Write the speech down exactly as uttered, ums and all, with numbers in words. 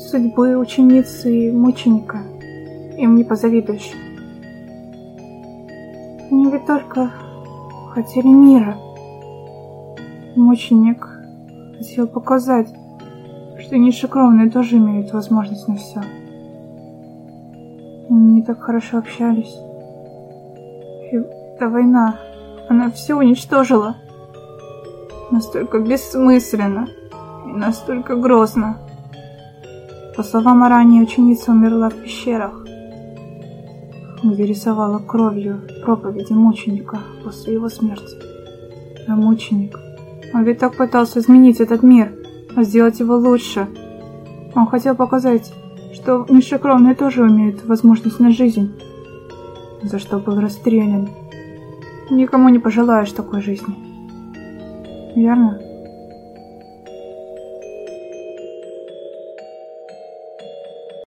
судьбы ученицы и мученика им не позавидуешь. Они ведь только хотели мира. Мученик хотел показать, что низшекровные тоже имеют возможность на все. Они так хорошо общались. И эта война, она все уничтожила. Настолько бессмысленно и настолько грозно. По словам Арани, ученица умерла в пещерах, где рисовала кровью проповеди мученика после его смерти. А мученик, он ведь так пытался изменить этот мир, сделать его лучше. Он хотел показать, что низшекровные тоже имеют возможность на жизнь, за что был расстрелян. Никому не пожелаешь такой жизни. Верно?